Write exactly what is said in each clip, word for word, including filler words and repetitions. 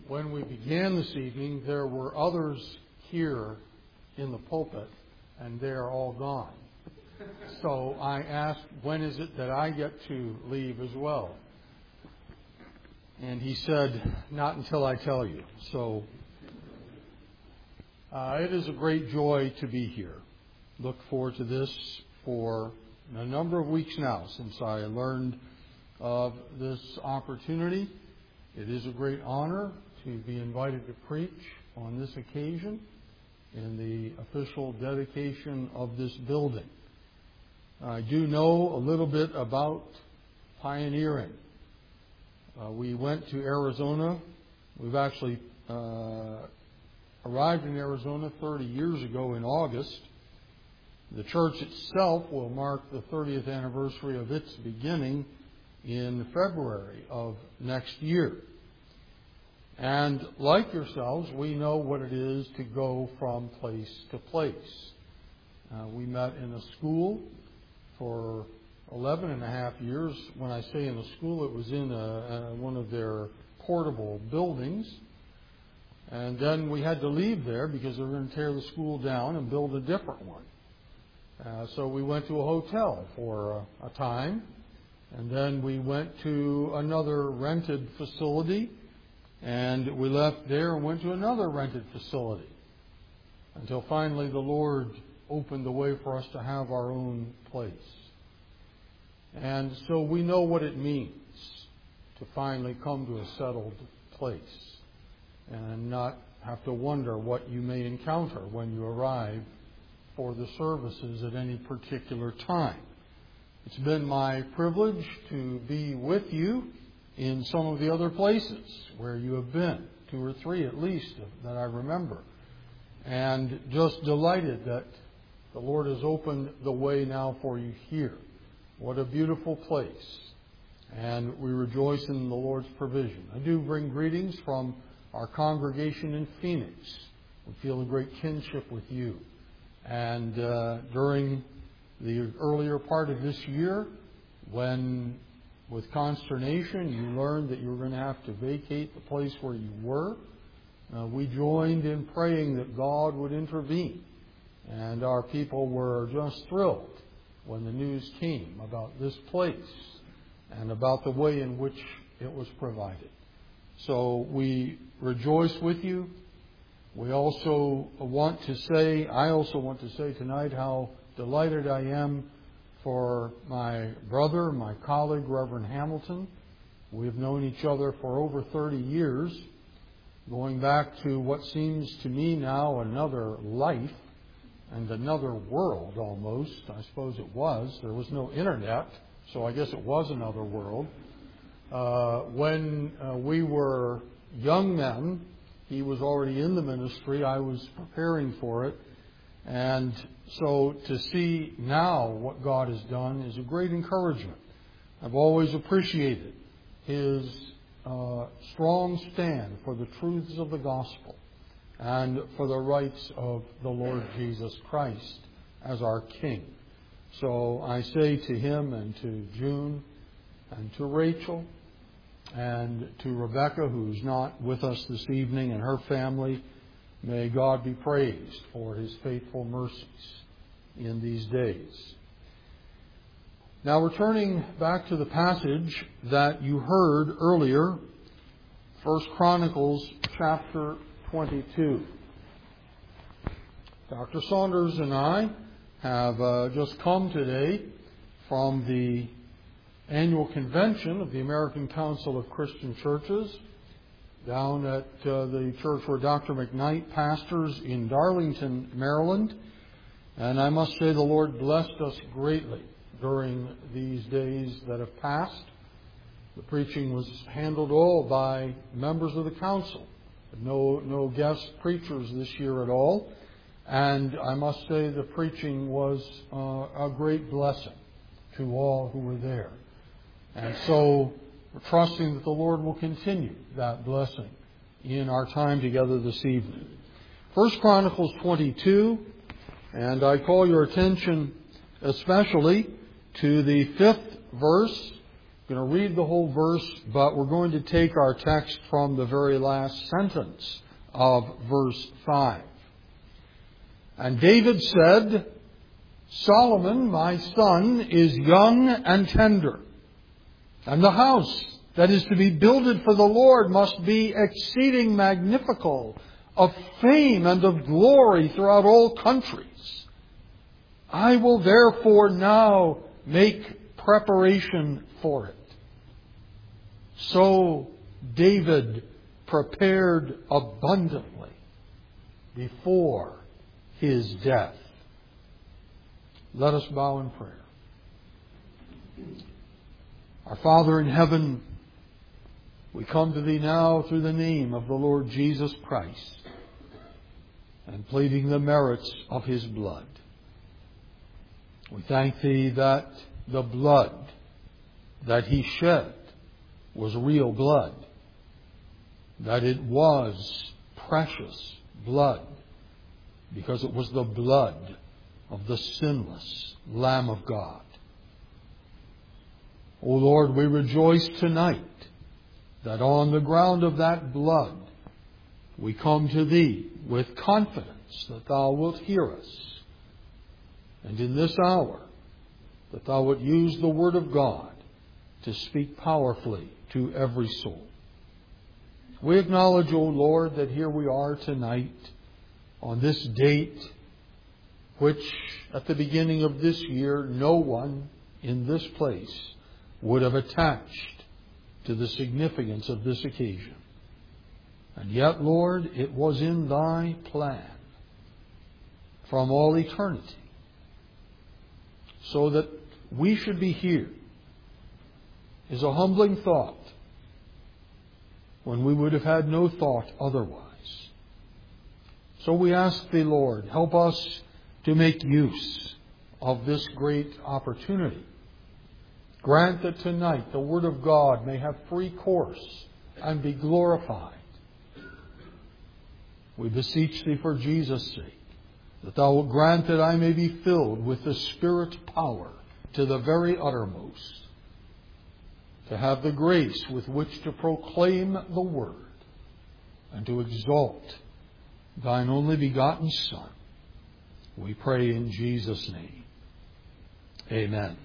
when we began this evening, there were others here in the pulpit, and they're all gone. So I asked, when is it that I get to leave as well? And he said, not until I tell you. So uh, it is a great joy to be here. Look forward to this for a number of weeks now since I learned of this opportunity. It is a great honor to be invited to preach on this occasion in the official dedication of this building. I do know a little bit about pioneering. Uh, we went to Arizona. We've actually uh, arrived in Arizona thirty years ago in August. The church itself will mark the thirtieth anniversary of its beginning in February of next year. And like yourselves, we know what it is to go from place to place. Uh, we met in a school for eleven and a half years. When I say in a school, it was in a, a, one of their portable buildings. And then we had to leave there because they were going to tear the school down and build a different one. Uh, so we went to a hotel for a, a time. And then we went to another rented facility. And we left there and went to another rented facility. Until finally the Lord opened the way for us to have our own place. And so we know what it means to finally come to a settled place and not have to wonder what you may encounter when you arrive for the services at any particular time. It's been my privilege to be with you in some of the other places where you have been, two or three at least that I remember, and just delighted that the Lord has opened the way now for you here. What a beautiful place. And we rejoice in the Lord's provision. I do bring greetings from our congregation in Phoenix. We feel a great kinship with you. And uh, during the earlier part of this year, when with consternation you learned that you were going to have to vacate the place where you were, uh, we joined in praying that God would intervene. And our people were just thrilled when the news came about this place and about the way in which it was provided. So we rejoice with you. We also want to say, I also want to say tonight how delighted I am for my brother, my colleague, Reverend Hamilton. We've known each other for over thirty years, going back to what seems to me now another life and another world almost. I suppose it was. There was no internet, so I guess it was another world. Uh, when uh, we were young men, he was already in the ministry. I was preparing for it. And so to see now what God has done is a great encouragement. I've always appreciated his uh, strong stand for the truths of the gospel and for the rights of the Lord Jesus Christ as our King. So I say to him and to June and to Rachel and to Rebecca, who's not with us this evening, and her family, may God be praised for his faithful mercies in these days. Now, returning back to the passage that you heard earlier, First Chronicles chapter twenty-two. Doctor Saunders and I have uh, just come today from the annual convention of the American Council of Christian Churches down at uh, the church where Doctor McKnight pastors in Darlington, Maryland. And I must say the Lord blessed us greatly during these days that have passed. The preaching was handled all by members of the council. No, no guest preachers this year at all. And I must say the preaching was uh, a great blessing to all who were there. And so we're trusting that the Lord will continue that blessing in our time together this evening. First Chronicles twenty-two, and I call your attention especially to the fifth verse I'm going to read the whole verse, but we're going to take our text from the very last sentence of verse five. And David said, Solomon, my son, is young and tender, and the house that is to be builded for the Lord must be exceeding magnifical, of fame and of glory throughout all countries. I will therefore now make preparation for it. So David prepared abundantly before his death. Let us bow in prayer. Our Father in heaven, we come to Thee now through the name of the Lord Jesus Christ and pleading the merits of His blood. We thank Thee that the blood that He shed was real blood, that it was precious blood, because it was the blood of the sinless Lamb of God. O Lord, we rejoice tonight that on the ground of that blood we come to Thee with confidence that Thou wilt hear us. And in this hour, that Thou wilt use the Word of God to speak powerfully to every soul. We acknowledge, O Lord, that here we are tonight on this date, which at the beginning of this year no one in this place would have attached to the significance of this occasion. And yet, Lord, it was in Thy plan from all eternity, so that we should be here is a humbling thought when we would have had no thought otherwise. So we ask Thee, Lord, help us to make use of this great opportunity. Grant that tonight the Word of God may have free course and be glorified. We beseech Thee for Jesus' sake, that Thou wilt grant that I may be filled with the Spirit's power to the very uttermost, to have the grace with which to proclaim the Word and to exalt Thine only begotten Son. We pray in Jesus' name. Amen.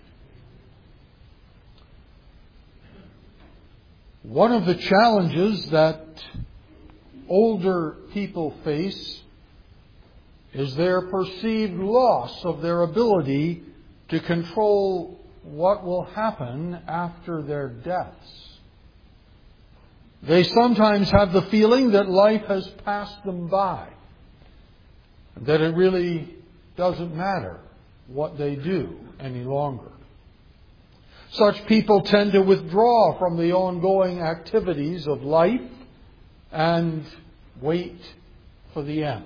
One of the challenges that older people face is their perceived loss of their ability to control what will happen after their deaths. They sometimes have the feeling that life has passed them by, that it really doesn't matter what they do any longer. Such people tend to withdraw from the ongoing activities of life and wait for the end.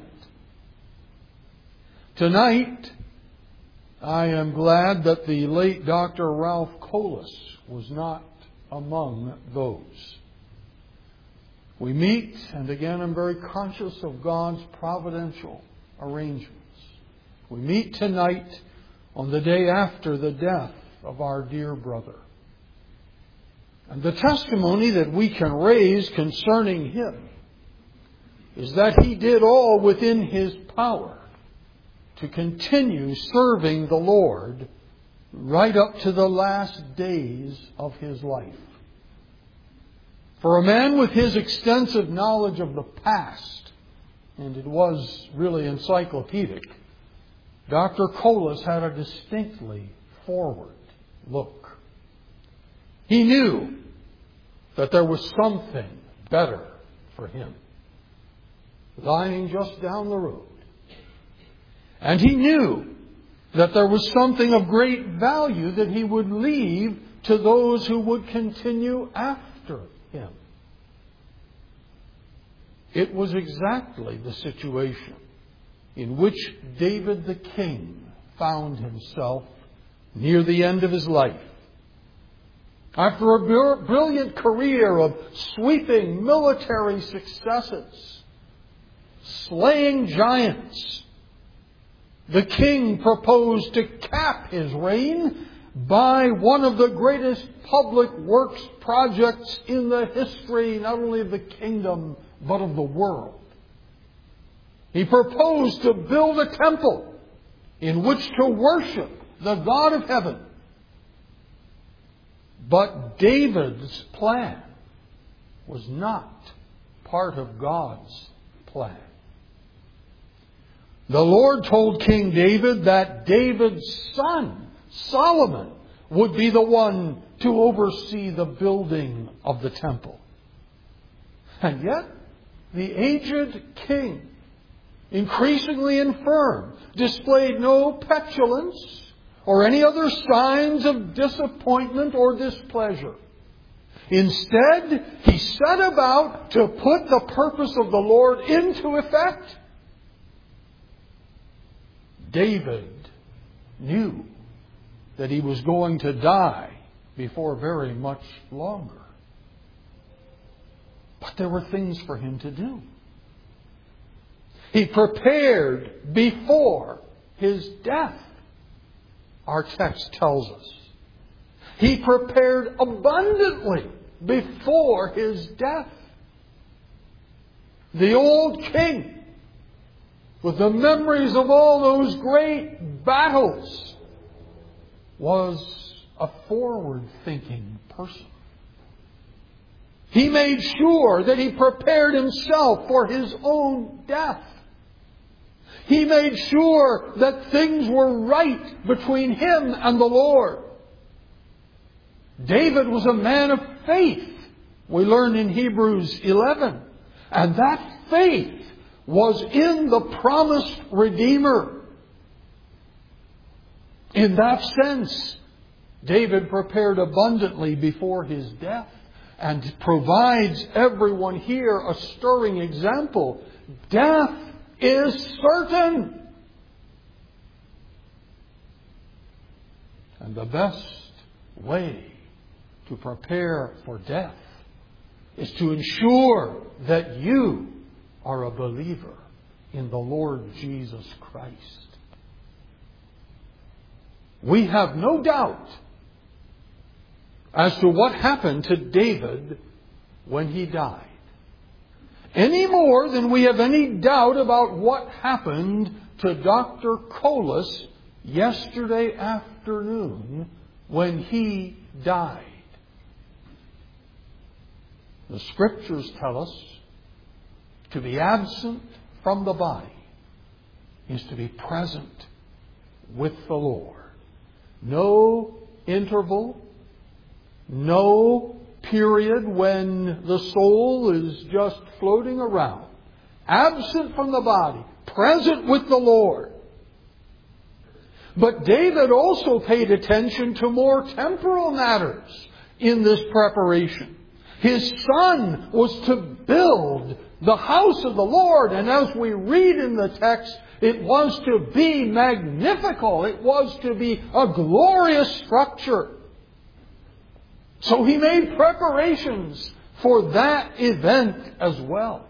Tonight, I am glad that the late Doctor Ralph Colas was not among those. We meet, and again I'm very conscious of God's providential arrangements. We meet tonight on the day after the death of our dear brother. And the testimony that we can raise concerning him is that he did all within his power to continue serving the Lord right up to the last days of his life. For a man with his extensive knowledge of the past, and it was really encyclopedic, Doctor Colas had a distinctly forward look. He knew that there was something better for him lying just down the road. And he knew that there was something of great value that he would leave to those who would continue after him. It was exactly the situation in which David the king found himself near the end of his life. After a brilliant career of sweeping military successes, slaying giants, the king proposed to cap his reign by one of the greatest public works projects in the history, not only of the kingdom, but of the world. He proposed to build a temple in which to worship the God of heaven. But David's plan was not part of God's plan. The Lord told King David that David's son, Solomon, would be the one to oversee the building of the temple. And yet, the aged king, increasingly infirm, displayed no petulance or any other signs of disappointment or displeasure. Instead, he set about to put the purpose of the Lord into effect. David knew that he was going to die before very much longer. But there were things for him to do. He prepared before his death, our text tells us. He prepared abundantly before his death. The old king, with the memories of all those great battles, was a forward-thinking person. He made sure that he prepared himself for his own death. He made sure that things were right between him and the Lord. David was a man of faith, we learn in Hebrews eleven. And that faith was in the promised Redeemer. In that sense, David prepared abundantly before his death and provides everyone here a stirring example. Death is certain. And the best way to prepare for death is to ensure that you are a believer in the Lord Jesus Christ. We have no doubt as to what happened to David when he died. Any more than we have any doubt about what happened to Doctor Colas yesterday afternoon when he died. The Scriptures tell us to be absent from the body is to be present with the Lord. No interval, no period when the soul is just floating around. Absent from the body, present with the Lord. But David also paid attention to more temporal matters in this preparation. His son was to build the house of the Lord. And as we read in the text, it was to be magnifical. It was to be a glorious structure. So he made preparations for that event as well.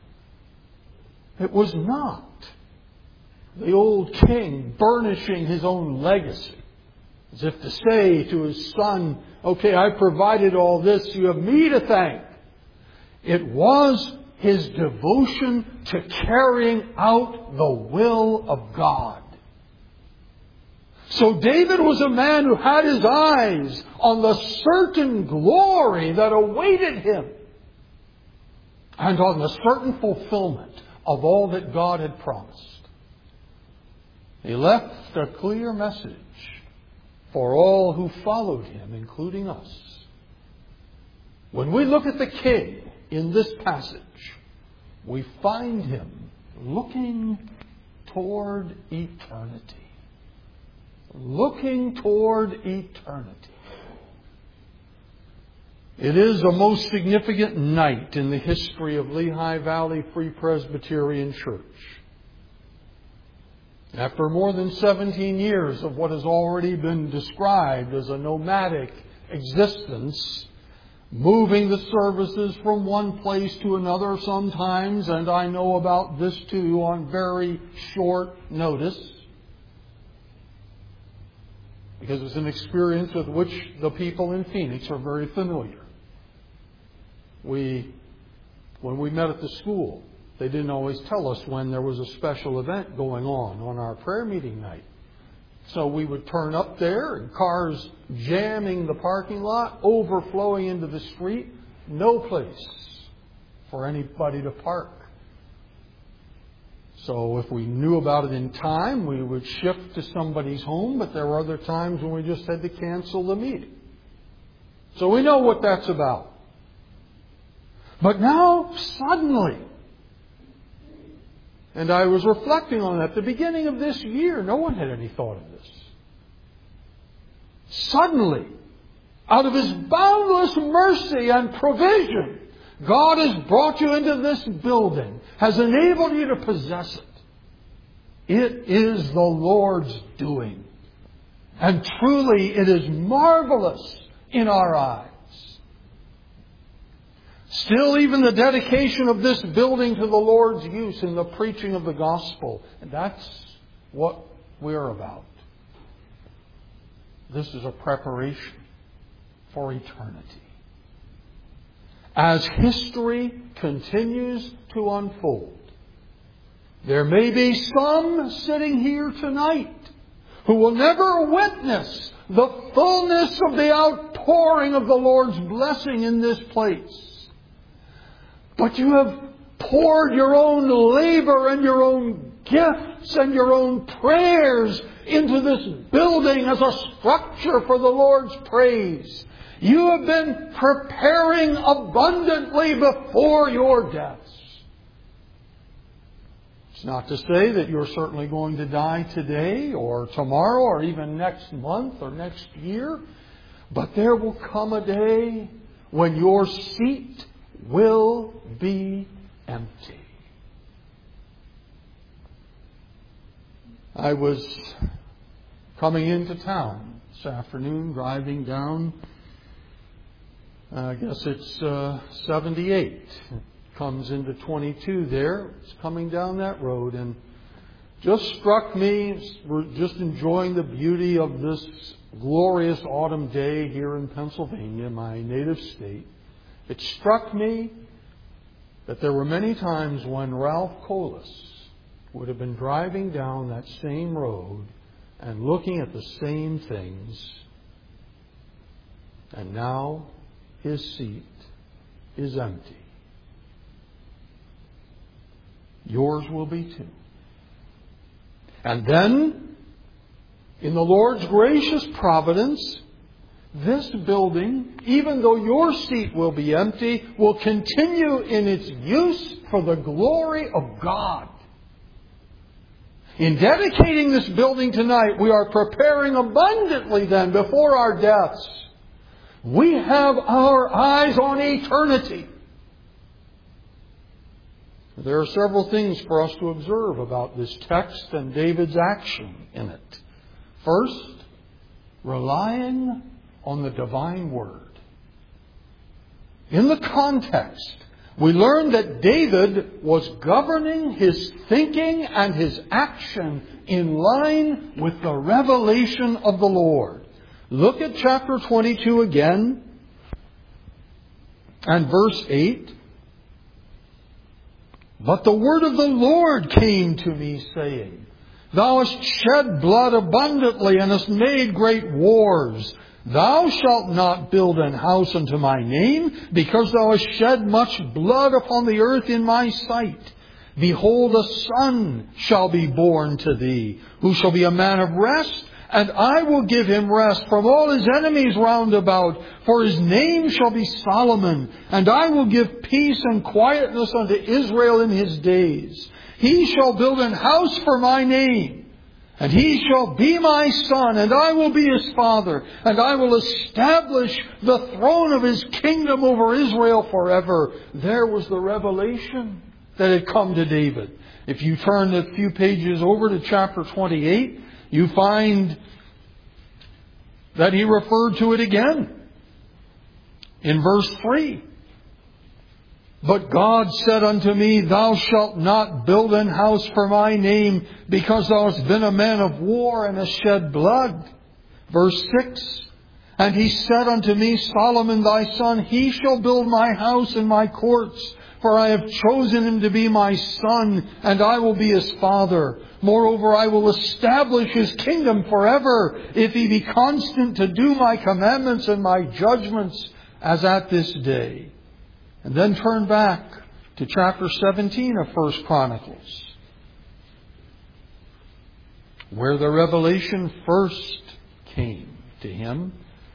It was not the old king burnishing his own legacy, as if to say to his son, okay, I provided all this, you have me to thank. It was his devotion to carrying out the will of God. So David was a man who had his eyes on the certain glory that awaited him and on the certain fulfillment of all that God had promised. He left a clear message for all who followed him, including us. When we look at the King in this passage, we find him looking toward eternity. Looking toward eternity. It is a most significant night in the history of Lehigh Valley Free Presbyterian Church. After more than seventeen years of what has already been described as a nomadic existence, moving the services from one place to another sometimes, and I know about this too, on very short notice, because it's an experience with which the people in Phoenix are very familiar. We, when we met at the school, they didn't always tell us when there was a special event going on on our prayer meeting night. So we would turn up there and cars jamming the parking lot, overflowing into the street, no place for anybody to park. So if we knew about it in time, we would shift to somebody's home, but there were other times when we just had to cancel the meeting. So we know what that's about. But now, suddenly, and I was reflecting on that, at the beginning of this year, no one had any thought of this. Suddenly, out of His boundless mercy and provision, God has brought you into this building, has enabled you to possess it. It is the Lord's doing. And truly, it is marvelous in our eyes. Still, even the dedication of this building to the Lord's use in the preaching of the gospel. And that's what we're about. This is a preparation for eternity. As history continues to unfold, there may be some sitting here tonight who will never witness the fullness of the outpouring of the Lord's blessing in this place. But you have poured your own labor and your own gifts and your own prayers into this building as a structure for the Lord's praise. You have been preparing abundantly before your deaths. It's not to say that you're certainly going to die today or tomorrow or even next month or next year. But there will come a day when your seat will be empty. I was coming into town this afternoon, driving down, I guess it's uh, seventy-eight. It comes into twenty-two there. It's coming down that road, and just struck me, we're just enjoying the beauty of this glorious autumn day here in Pennsylvania, my native state. It struck me that there were many times when Ralph Colas would have been driving down that same road and looking at the same things. And now his seat is empty. Yours will be too. And then, in the Lord's gracious providence, this building, even though your seat will be empty, will continue in its use for the glory of God. In dedicating this building tonight, we are preparing abundantly then before our deaths. We have our eyes on eternity. There are several things for us to observe about this text and David's action in it. First, relying on the divine Word. In the context, we learn that David was governing his thinking and his action in line with the revelation of the Lord. Look at chapter twenty-two again and verse eight. But the word of the Lord came to me, saying, Thou hast shed blood abundantly, and hast made great wars. Thou shalt not build an house unto my name, because thou hast shed much blood upon the earth in my sight. Behold, a son shall be born to thee, who shall be a man of rest, and I will give him rest from all his enemies round about. For his name shall be Solomon, and I will give peace and quietness unto Israel in his days. He shall build an house for my name, and he shall be my son, and I will be his father, and I will establish the throne of his kingdom over Israel forever. There was the revelation that had come to David. If you turn a few pages over to chapter twenty-eight, you find that he referred to it again in verse three. But God said unto me, Thou shalt not build an house for my name, because thou hast been a man of war and hast shed blood. Verse six, and he said unto me, Solomon thy son, he shall build my house and my courts, for I have chosen him to be my son, and I will be his father. Moreover, I will establish his kingdom forever, if he be constant to do my commandments and my judgments, as at this day. And then turn back to chapter seventeen of First Chronicles, where the revelation first came to him.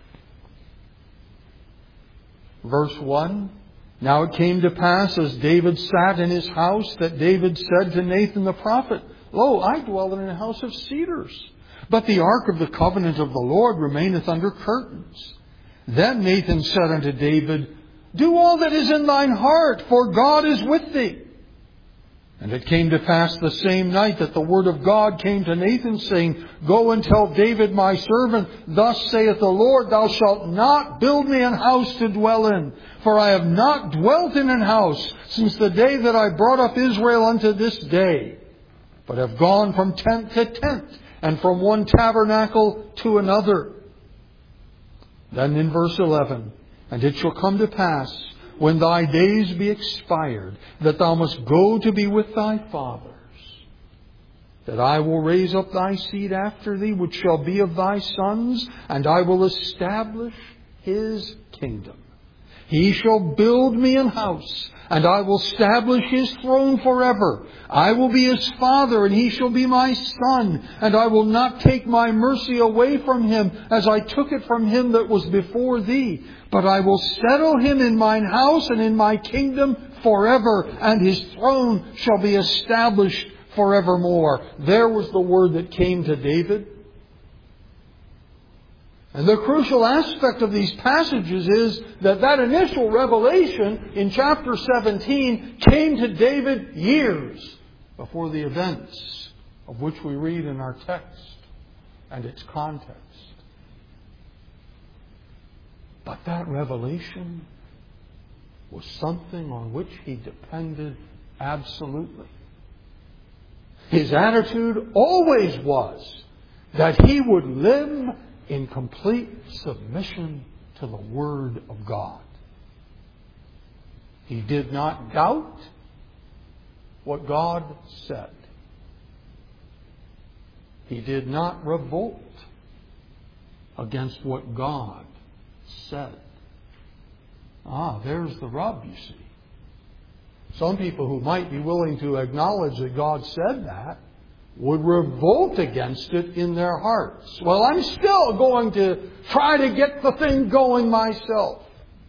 Verse one, now it came to pass, as David sat in his house, that David said to Nathan the prophet, Lo, I dwell in a house of cedars, but the ark of the covenant of the Lord remaineth under curtains. Then Nathan said unto David, Do all that is in thine heart, for God is with thee. And it came to pass the same night that the word of God came to Nathan, saying, Go and tell David my servant, Thus saith the Lord, Thou shalt not build me an house to dwell in, for I have not dwelt in an house since the day that I brought up Israel unto this day, but have gone from tent to tent, and from one tabernacle to another. Then in verse eleven, And it shall come to pass, when thy days be expired, that thou must go to be with thy fathers, that I will raise up thy seed after thee, which shall be of thy sons, and I will establish his kingdom. He shall build me an house, and I will establish his throne forever. I will be his father, and he shall be my son, and I will not take my mercy away from him, as I took it from him that was before thee. But I will settle him in mine house and in my kingdom forever, and his throne shall be established forevermore. There was the word that came to David. And the crucial aspect of these passages is that that initial revelation in chapter seventeen came to David years before the events of which we read in our text and its context. But that revelation was something on which he depended absolutely. His attitude always was that he would live in complete submission to the Word of God. He did not doubt what God said. He did not revolt against what God said. Ah, there's the rub, you see. Some people who might be willing to acknowledge that God said that would revolt against it in their hearts. Well, I'm still going to try to get the thing going myself.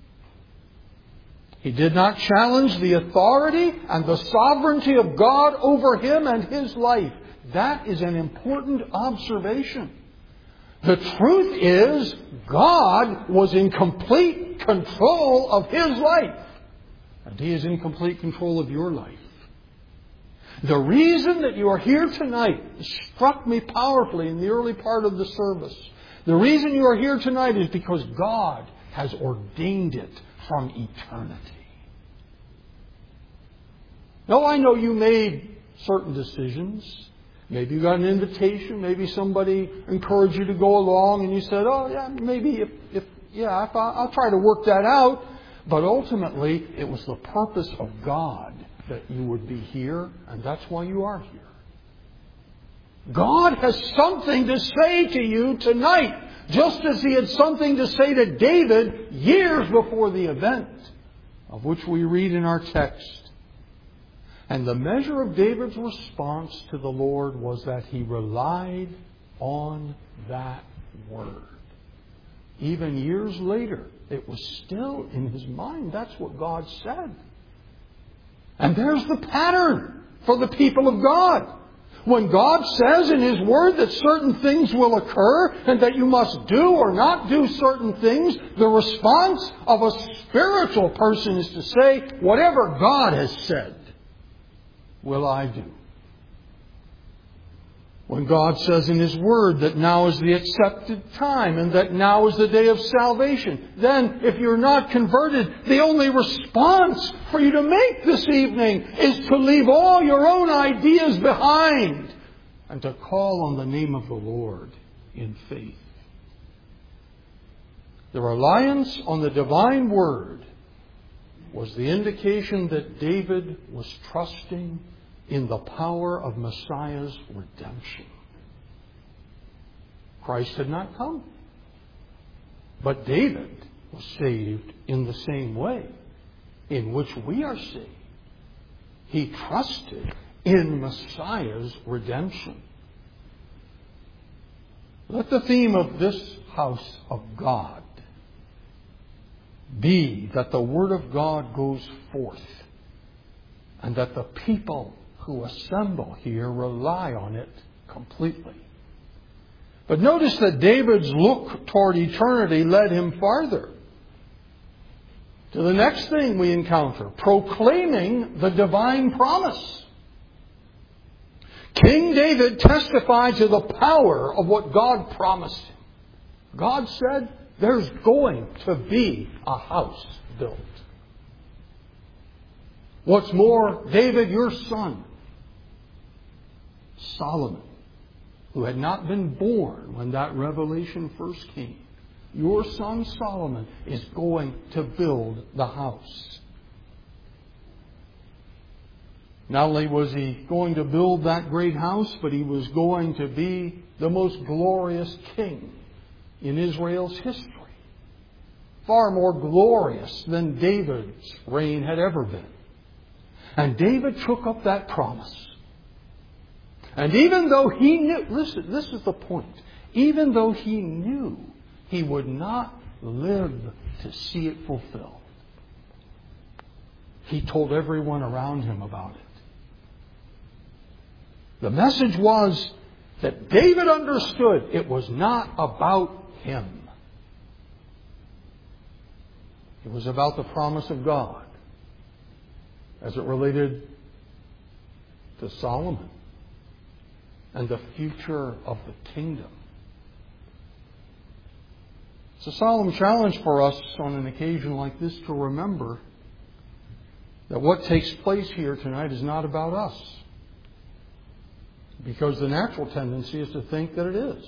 He did not challenge the authority and the sovereignty of God over him and his life. That is an important observation. The truth is, God was in complete control of his life. And he is in complete control of your life. The reason that you are here tonight struck me powerfully in the early part of the service. The reason you are here tonight is because God has ordained it from eternity. Now, I know you made certain decisions. Maybe you got an invitation. Maybe somebody encouraged you to go along, and you said, "Oh, yeah, maybe if, if yeah, if I, I'll try to work that out." But ultimately, it was the purpose of God that you would be here, and that's why you are here. God has something to say to you tonight, just as He had something to say to David years before the event of which we read in our text. And the measure of David's response to the Lord was that he relied on that word. Even years later, it was still in his mind. That's what God said. And there's the pattern for the people of God. When God says in His Word that certain things will occur and that you must do or not do certain things, the response of a spiritual person is to say, whatever God has said, will I do. When God says in His Word that now is the accepted time and that now is the day of salvation, then if you're not converted, the only response for you to make this evening is to leave all your own ideas behind and to call on the name of the Lord in faith. The reliance on the divine word was the indication that David was trusting in the power of Messiah's redemption. Christ had not come, but David was saved in the same way in which we are saved. He trusted in Messiah's redemption. Let the theme of this house of God be that the Word of God goes forth and that the people who assemble here rely on it completely. But notice that David's look toward eternity led him farther. To the next thing we encounter, proclaiming the divine promise. King David testified to the power of what God promised him. God said, there's going to be a house built. What's more, David, your son, Solomon, who had not been born when that revelation first came, your son Solomon is going to build the house. Not only was he going to build that great house, but he was going to be the most glorious king in Israel's history. Far more glorious than David's reign had ever been. And David took up that promise. And even though he knew, listen, this is the point. Even though he knew he would not live to see it fulfilled, he told everyone around him about it. The message was that David understood it was not about him. It was about the promise of God as it related to Solomon and the future of the kingdom. It's a solemn challenge for us on an occasion like this to remember that what takes place here tonight is not about us. Because the natural tendency is to think that it is.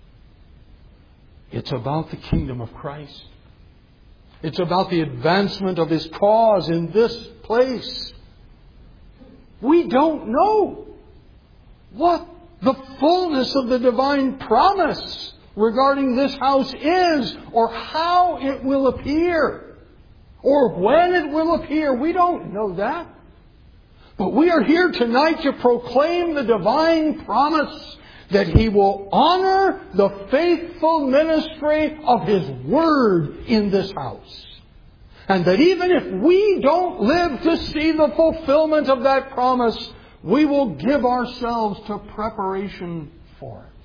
It's about the kingdom of Christ. It's about the advancement of His cause in this place. We don't know what the fullness of the divine promise regarding this house is, or how it will appear, or when it will appear. We don't know that. But we are here tonight to proclaim the divine promise that He will honor the faithful ministry of His Word in this house. And that even if we don't live to see the fulfillment of that promise, we will give ourselves to preparation for it.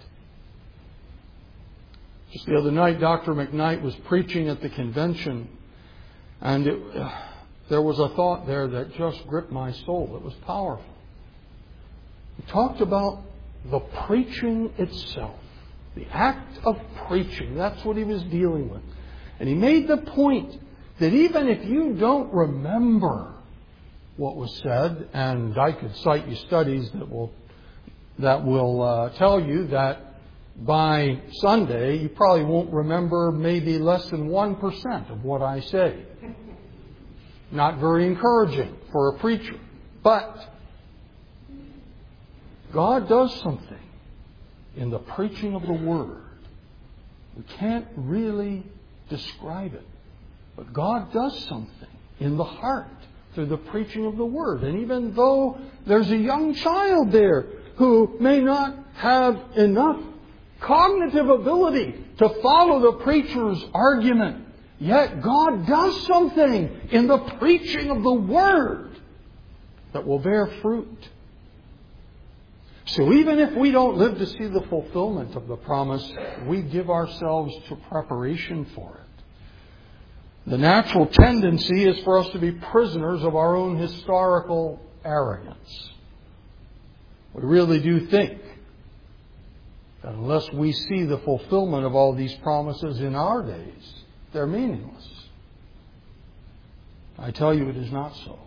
Just the other night, Doctor McKnight was preaching at the convention, and it, uh, there was a thought there that just gripped my soul. It was powerful. He talked about the preaching itself, the act of preaching. That's what he was dealing with. And he made the point that even if you don't remember what was said, and I could cite you studies that will that will uh, tell you that by Sunday you probably won't remember maybe less than one percent of what I say. Not very encouraging for a preacher. But God does something in the preaching of the Word. We can't really describe it. But God does something in the heart through the preaching of the Word. And even though there's a young child there who may not have enough cognitive ability to follow the preacher's argument, yet God does something in the preaching of the Word that will bear fruit. So even if we don't live to see the fulfillment of the promise, we give ourselves to preparation for it. The natural tendency is for us to be prisoners of our own historical arrogance. We really do think that unless we see the fulfillment of all these promises in our days, they're meaningless. I tell you, it is not so.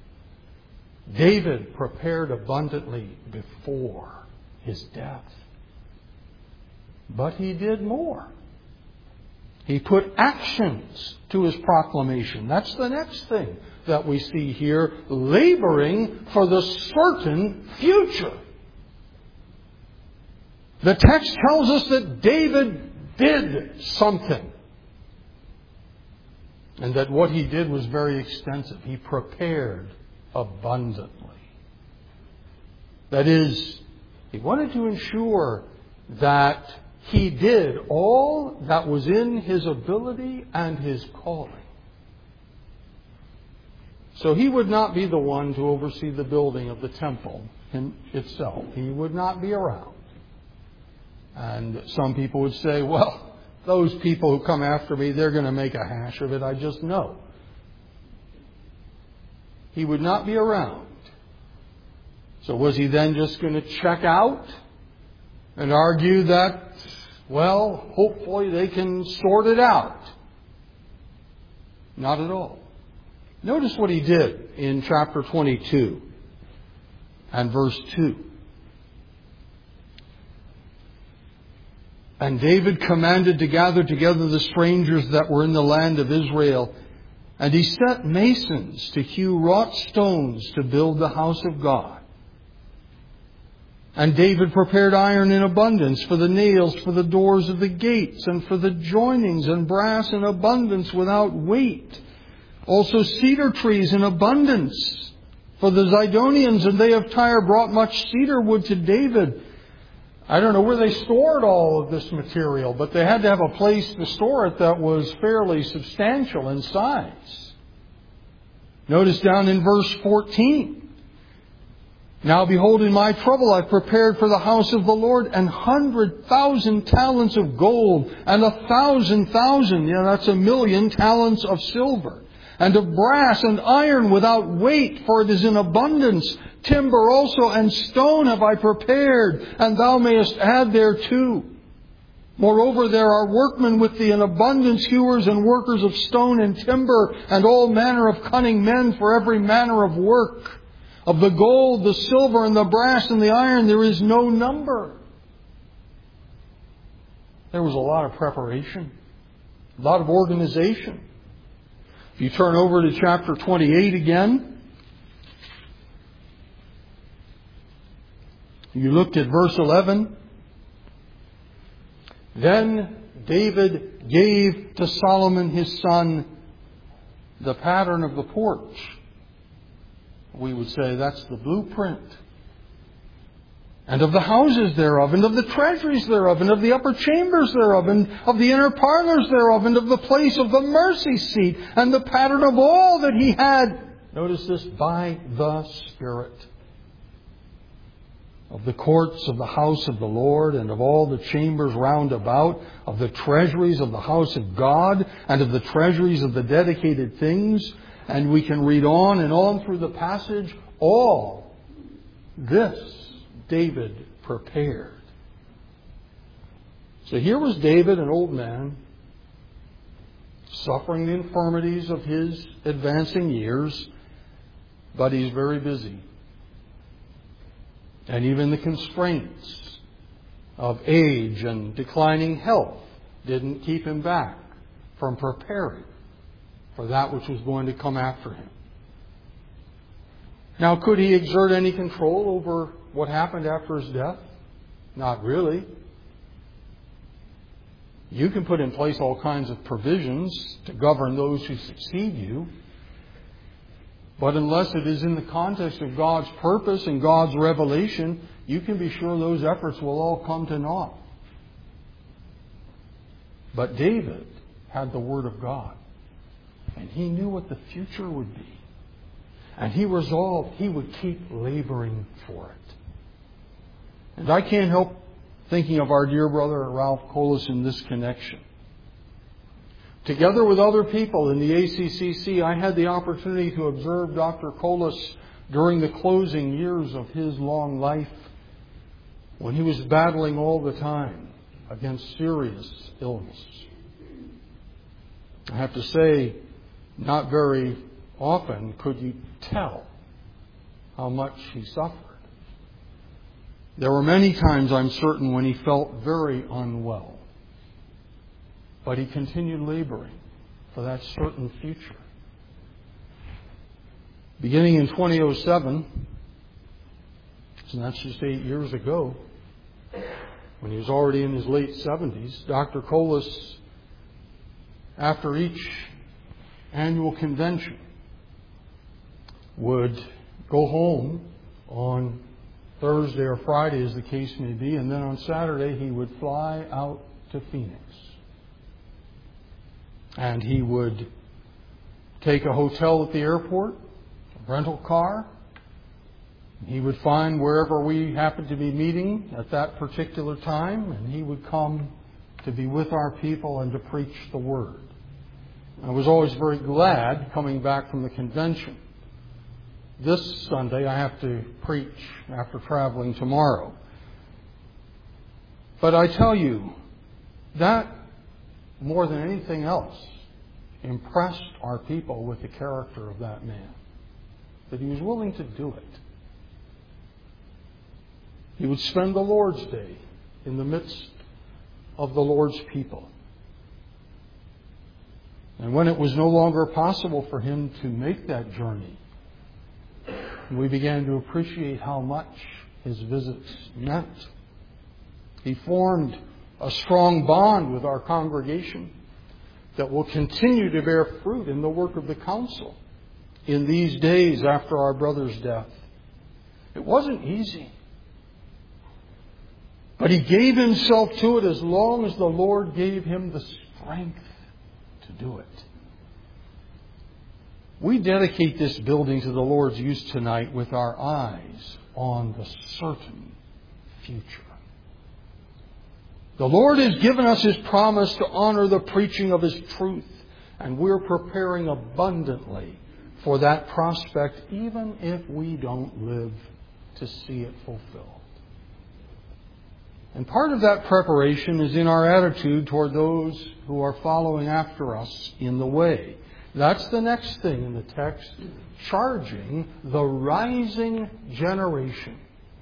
David prepared abundantly before his death. But he did more. He put actions to his proclamation. That's the next thing that we see here, laboring for the certain future. The text tells us that David did something. And that what he did was very extensive. He prepared abundantly. That is, he wanted to ensure that he did all that was in his ability and his calling. So he would not be the one to oversee the building of the temple in itself. He would not be around. And some people would say, well, those people who come after me, they're going to make a hash of it. I just know. He would not be around. So was he then just going to check out and argue that, well, hopefully they can sort it out? Not at all. Notice what he did in chapter twenty-two and verse two. And David commanded to gather together the strangers that were in the land of Israel. And he set masons to hew wrought stones to build the house of God. And David prepared iron in abundance for the nails, for the doors of the gates, and for the joinings, and brass in abundance without weight. Also cedar trees in abundance. For the Zidonians and they of Tyre brought much cedar wood to David. I don't know where they stored all of this material, but they had to have a place to store it that was fairly substantial in size. Notice down in verse fourteen. Now behold, in my trouble I've prepared for the house of the Lord an hundred thousand talents of gold, and a thousand thousand, yeah, that's a million talents of silver, and of brass and iron without weight, for it is in abundance. Timber also and stone have I prepared, and thou mayest add thereto. Moreover, there are workmen with thee in abundance, hewers and workers of stone and timber, and all manner of cunning men for every manner of work. Of the gold, the silver, and the brass, and the iron, there is no number. There was a lot of preparation, a lot of organization. If you turn over to chapter twenty-eight again, you looked at verse eleven. Then David gave to Solomon his son the pattern of the porch. We would say that's the blueprint. And of the houses thereof, and of the treasuries thereof, and of the upper chambers thereof, and of the inner parlors thereof, and of the place of the mercy seat, and the pattern of all that he had. Notice this, by the Spirit. Of the courts of the house of the Lord, and of all the chambers round about, of the treasuries of the house of God, and of the treasuries of the dedicated things. And we can read on and on through the passage. All this David prepared. So here was David, an old man, suffering the infirmities of his advancing years, but he's very busy. And even the constraints of age and declining health didn't keep him back from preparing for that which was going to come after him. Now, could he exert any control over what happened after his death? Not really. You can put in place all kinds of provisions to govern those who succeed you. But unless it is in the context of God's purpose and God's revelation, you can be sure those efforts will all come to naught. But David had the Word of God. And he knew what the future would be. And he resolved he would keep laboring for it. And I can't help thinking of our dear brother Ralph Colas in this connection. Together with other people in the A C C C, I had the opportunity to observe Doctor Colas during the closing years of his long life, when he was battling all the time against serious illness. I have to say, not very often could you tell how much he suffered. There were many times, I'm certain, when he felt very unwell. But he continued laboring for that certain future. Beginning in twenty oh seven, and that's just eight years ago, when he was already in his late seventies, Doctor Colas, after each annual convention, would go home on Thursday or Friday, as the case may be, and then on Saturday he would fly out to Phoenix. And he would take a hotel at the airport, a rental car. He would find wherever we happened to be meeting at that particular time, and he would come to be with our people and to preach the Word. I was always very glad coming back from the convention. This Sunday I have to preach after traveling tomorrow. But I tell you, that more than anything else impressed our people with the character of that man. That he was willing to do it. He would spend the Lord's Day in the midst of the Lord's people. And when it was no longer possible for him to make that journey, we began to appreciate how much his visits meant. He formed a strong bond with our congregation that will continue to bear fruit in the work of the council in these days after our brother's death. It wasn't easy. But he gave himself to it as long as the Lord gave him the strength to do it. We dedicate this building to the Lord's use tonight with our eyes on the certain future. The Lord has given us His promise to honor the preaching of His truth, and we're preparing abundantly for that prospect, even if we don't live to see it fulfilled. And part of that preparation is in our attitude toward those who are following after us in the way. That's the next thing in the text, charging the rising generation.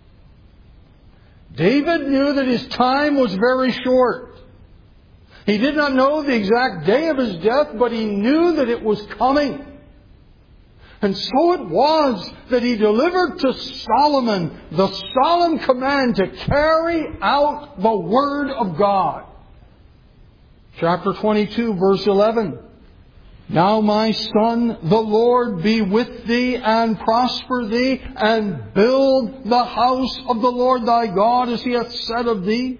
David knew that his time was very short. He did not know the exact day of his death, but he knew that it was coming. And so it was that he delivered to Solomon the solemn command to carry out the Word of God. Chapter twenty-two, verse eleven. Now, my son, the Lord be with thee and prosper thee, and build the house of the Lord thy God as He hath said of thee.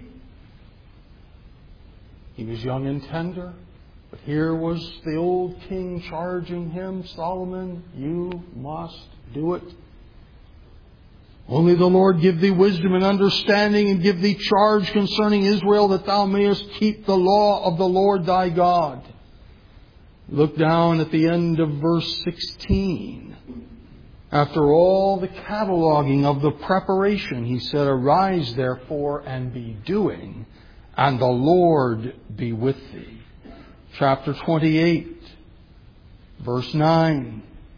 He was young and tender, but here was the old king charging him, Solomon, you must do it. Only the Lord give thee wisdom and understanding, and give thee charge concerning Israel, that thou mayest keep the law of the Lord thy God. Look down at the end of verse sixteen. After all the cataloging of the preparation, he said, arise therefore and be doing, and the Lord be with thee. Chapter twenty-eight, verse nine.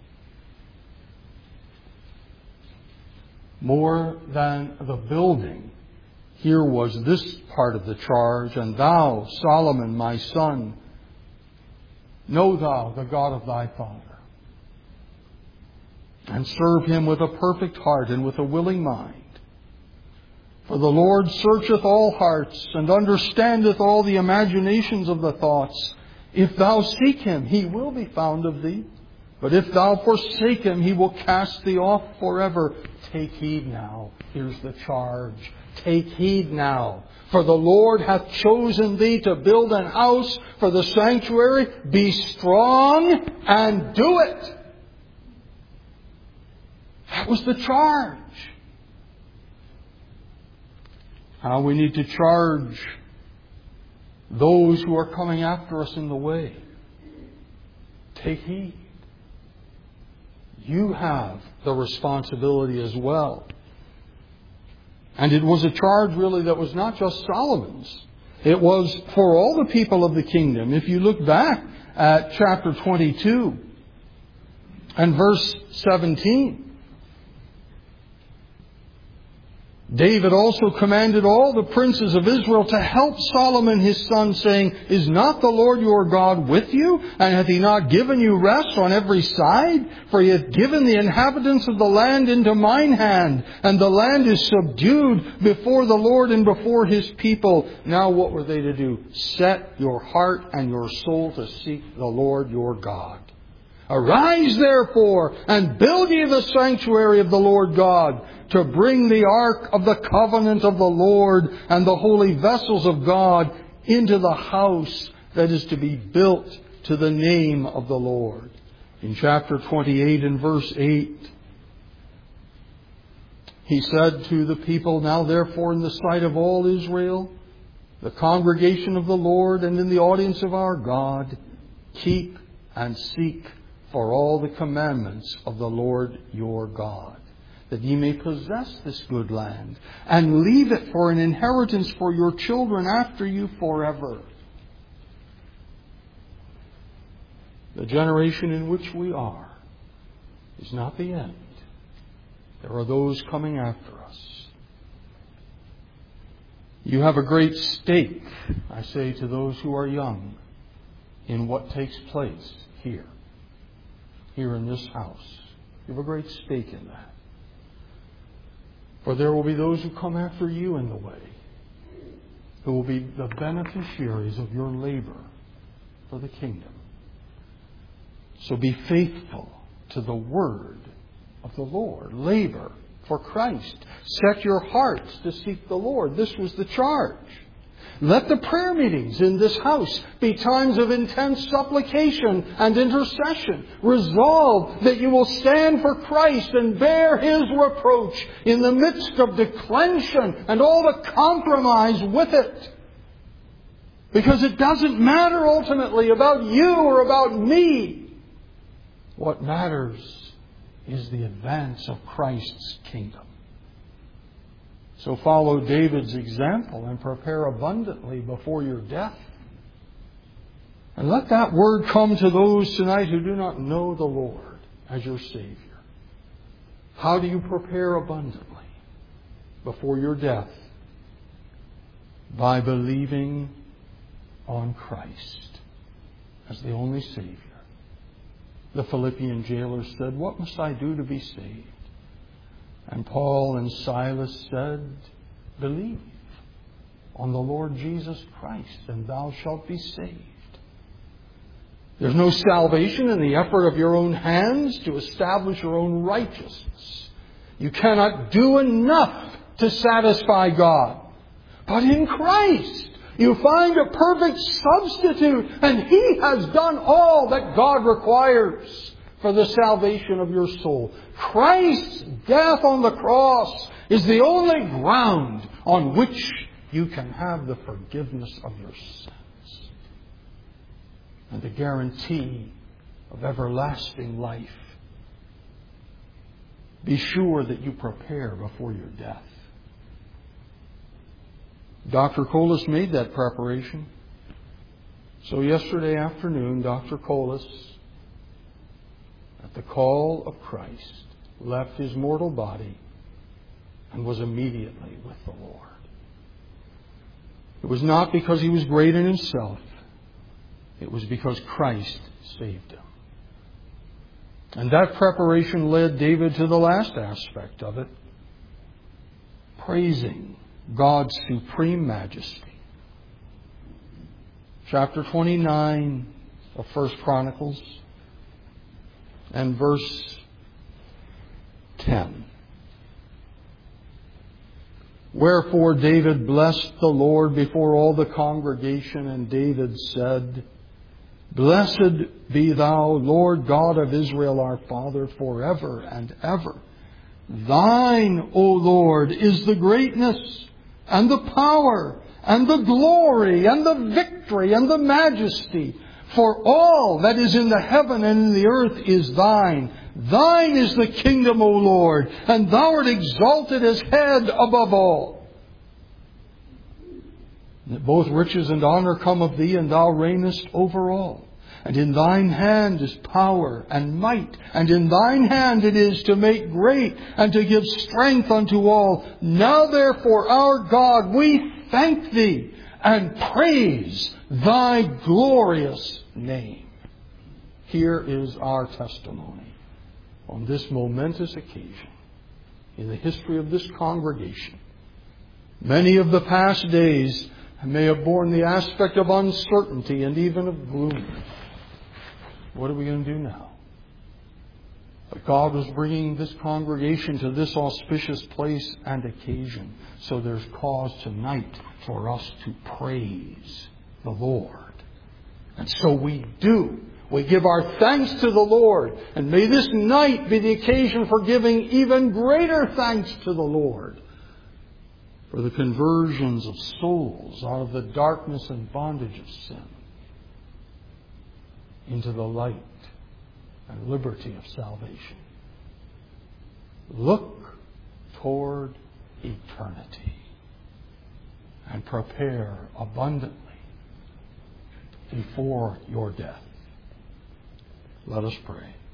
More than the building, here was this part of the charge, and thou, Solomon, my son, know thou the God of thy father, and serve Him with a perfect heart and with a willing mind. For the Lord searcheth all hearts, and understandeth all the imaginations of the thoughts. If thou seek Him, He will be found of thee. But if thou forsake Him, He will cast thee off forever. Take heed now. Here's the charge. Take heed now. For the Lord hath chosen thee to build an house for the sanctuary. Be strong and do it. That was the charge. How we need to charge those who are coming after us in the way. Take heed. You have the responsibility as well. And it was a charge really that was not just Solomon's. It was for all the people of the kingdom. If you look back at chapter twenty-two and verse seventeen. David also commanded all the princes of Israel to help Solomon his son, saying, Is not the Lord your God with you? And hath he not given you rest on every side? For he hath given the inhabitants of the land into mine hand, and the land is subdued before the Lord and before his people. Now what were they to do? Set your heart and your soul to seek the Lord your God. Arise therefore, and build ye the sanctuary of the Lord God, to bring the ark of the covenant of the Lord and the holy vessels of God into the house that is to be built to the name of the Lord. In chapter twenty-eight and verse eight, he said to the people, Now therefore in the sight of all Israel, the congregation of the Lord, and in the audience of our God, keep and seek for all the commandments of the Lord your God, that ye may possess this good land, and leave it for an inheritance for your children after you forever. The generation in which we are is not the end. There are those coming after us. You have a great stake, I say to those who are young, in what takes place here. Here in this house. You have a great stake in that. For there will be those who come after you in the way, who will be the beneficiaries of your labor for the kingdom. So be faithful to the word of the Lord. Labor for Christ. Set your hearts to seek the Lord. This was the charge. Let the prayer meetings in this house be times of intense supplication and intercession. Resolve that you will stand for Christ and bear His reproach in the midst of declension and all the compromise with it. Because it doesn't matter ultimately about you or about me. What matters is the advance of Christ's kingdom. So follow David's example and prepare abundantly before your death. And let that word come to those tonight who do not know the Lord as your Savior. How do you prepare abundantly before your death? By believing on Christ as the only Savior. The Philippian jailer said, What must I do to be saved? And Paul and Silas said, Believe on the Lord Jesus Christ, and thou shalt be saved. There's no salvation in the effort of your own hands to establish your own righteousness. You cannot do enough to satisfy God. But in Christ, you find a perfect substitute, and He has done all that God requires for the salvation of your soul. Christ's death on the cross is the only ground on which you can have the forgiveness of your sins and the guarantee of everlasting life. Be sure that you prepare before your death. Doctor Colas made that preparation. So yesterday afternoon, Doctor Colas, at the call of Christ, left his mortal body and was immediately with the Lord. It was not because he was great in himself. It was because Christ saved him. And that preparation led David to the last aspect of it, praising God's supreme majesty. Chapter twenty-nine of First Chronicles and verse ten. Wherefore David blessed the Lord before all the congregation, and David said, Blessed be thou, Lord God of Israel, our Father, forever and ever. Thine, O Lord, is the greatness and the power and the glory and the victory and the majesty. For all that is in the heaven and in the earth is thine. Thine is the kingdom, O Lord, and thou art exalted as head above all. That both riches and honor come of thee, and thou reignest over all. And in thine hand is power and might, and in thine hand it is to make great and to give strength unto all. Now therefore, our God, we thank thee and praise thy glorious name. Here is our testimony on this momentous occasion in the history of this congregation. Many of the past days may have borne the aspect of uncertainty and even of gloom. What are we going to do now? But God was bringing this congregation to this auspicious place and occasion. So there's cause tonight for us to praise the Lord. And so we do. We give our thanks to the Lord. And may this night be the occasion for giving even greater thanks to the Lord for the conversions of souls out of the darkness and bondage of sin into the light and liberty of salvation. Look toward eternity and prepare abundantly before your death. Let us pray.